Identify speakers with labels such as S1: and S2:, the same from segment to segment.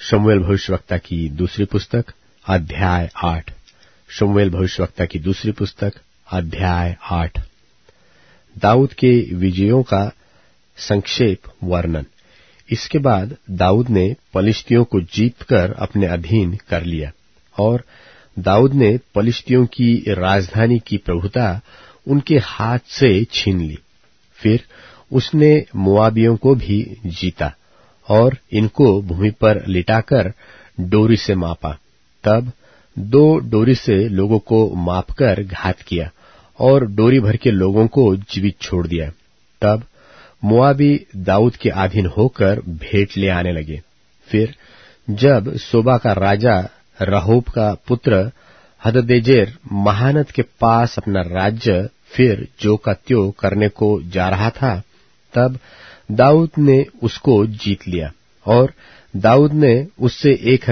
S1: शमूएल भविष्यवक्ता की दूसरी पुस्तक अध्याय 8। शमूएल भविष्यवक्ता की दूसरी पुस्तक अध्याय 8। दाऊद के विजयों का संक्षेप वर्णन। इसके बाद दाऊद ने पलिश्तियों को जीतकर अपने अधीन कर लिया और दाऊद ने पलिश्तियों की राजधानी की प्रभुता उनके हाथ से छीन ली। फिर उसने मोआबियों को भी जीता और इनको भूमि पर लिटाकर डोरी से मापा। तब 2 डोरी से लोगों को मापकर घात किया और डोरी भर के लोगों को जीवित छोड़ दिया। तब मोआबी दाऊद के अधीन होकर भेंट ले आने लगे। फिर जब सोबा का राजा रहोब का पुत्र हददेजेर महानद के पास अपना राज्य फिर जो का त्यों करने को जा रहा था, तब दाऊद ने उसको जीत लिया और दाऊद ने उससे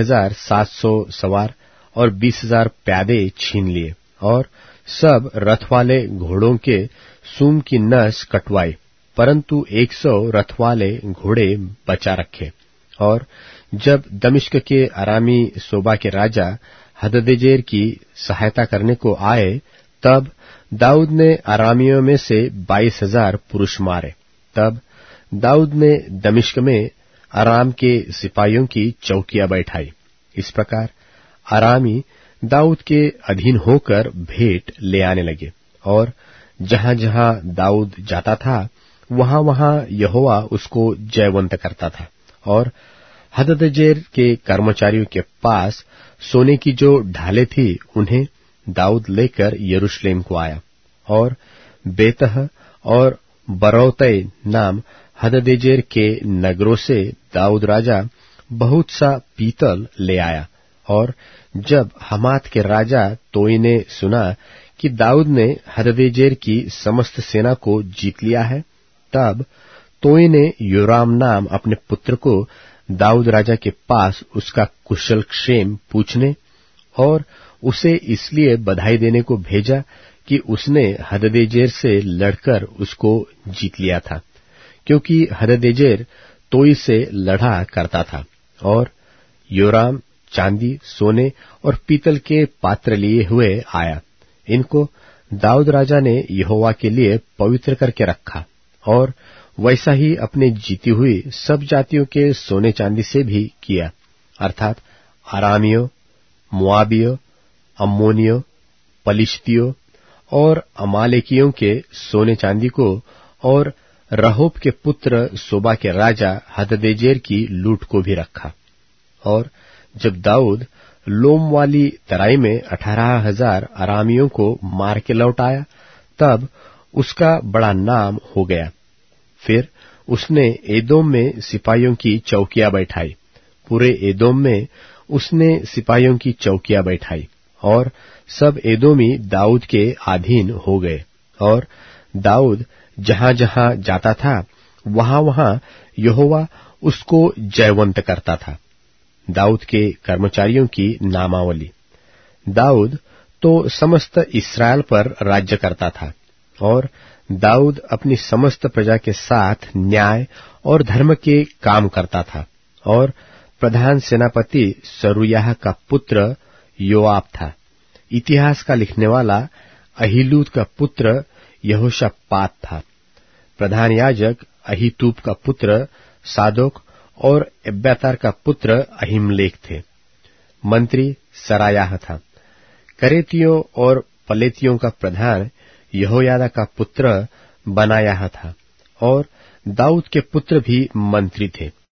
S1: 1700 सवार और 20,000 प्यादे छीन लिए और सब रथ वाले घोड़ों के सूम की नस कटवाई, परंतु 100 रथ वाले घोड़े बचा रखे। और जब दमिश्क के अरामी सोबा के राजा हददेजेर की सहायता करने को आए, तब दाऊद ने अरामियों में से 22,000 पुरुष मारे। तब दाऊद ने दमिश्क में अराम के सिपाहियों की चौकियां बैठाई। इस प्रकार अरामी दाऊद के अधीन होकर भेंट ले आने लगे और जहां जहां दाऊद जाता था वहां वहां यहोवा उसको जयवंत करता था। और हददेजेर के कर्मचारियों के पास सोने की जो ढालें थी उन्हें दाऊद लेकर यरूशलेम को आया और बेतह और बरौतै नाम हददेजेर के नगरों से दाऊद राजा बहुत सा पीतल ले आया। और जब हमात के राजा तोई ने सुना कि दाऊद ने हददेजेर की समस्त सेना को जीत लिया है, तब तोई ने योराम नाम अपने पुत्र को दाऊद राजा के पास उसका कुशल क्षेम पूछने और उसे इसलिए बधाई देने को भेजा कि उसने हददेजेर से लड़कर उसको जीत लिया था, क्योंकि हददेजेर तोई से लड़ा करता था। और योराम चांदी, सोने और पीतल के पात्र लिए हुए आया। इनको दाऊद राजा ने यहोवा के लिए पवित्र करके रखा और वैसा ही अपने जीती हुई सब जातियों के सोने चांदी से भी किया, अर्थात अरामियों, मोआबियों, अम्मोनियों, पलिश्तियों और अमालेकियों के सोने चांदी को और रहोब के पुत्र सोबा के राजा हददेजेर की लूट को भी रखा। और जब दाऊद लोम वाली तराई में 18,000 अरामियों को मार के लौट आया, तब उसका बड़ा नाम हो गया। फिर उसने एदोम में सिपाहियों की चौकियां बैठाई। पूरे एदोम में उसने सिपाहियों की चौकियां बैठाई और सब एदोमी दाऊद के अधीन हो गए। और दाऊद जहां जहां जाता था वहां वहां यहोवा उसको जयवंत करता था। दाऊद के कर्मचारियों की नामावली। दाऊद तो समस्त इस्राएल पर राज्य करता था और दाऊद अपनी समस्त प्रजा के साथ न्याय और धर्म के काम करता था। और प्रधान सेनापति सरूयाह का पुत्र योआब था। इतिहास का लिखने वाला अहीलूद का पुत्र यहोशापात था। प्रधान याजक अहीतूब का पुत्र सादोक और एब्यातार का पुत्र अहीमलेक थे। मंत्री सरायाह था। करेतियों और पलेतियों का प्रधान यहोयादा का पुत्र बनायाह था। और दाऊद के पुत्र भी मंत्री थे।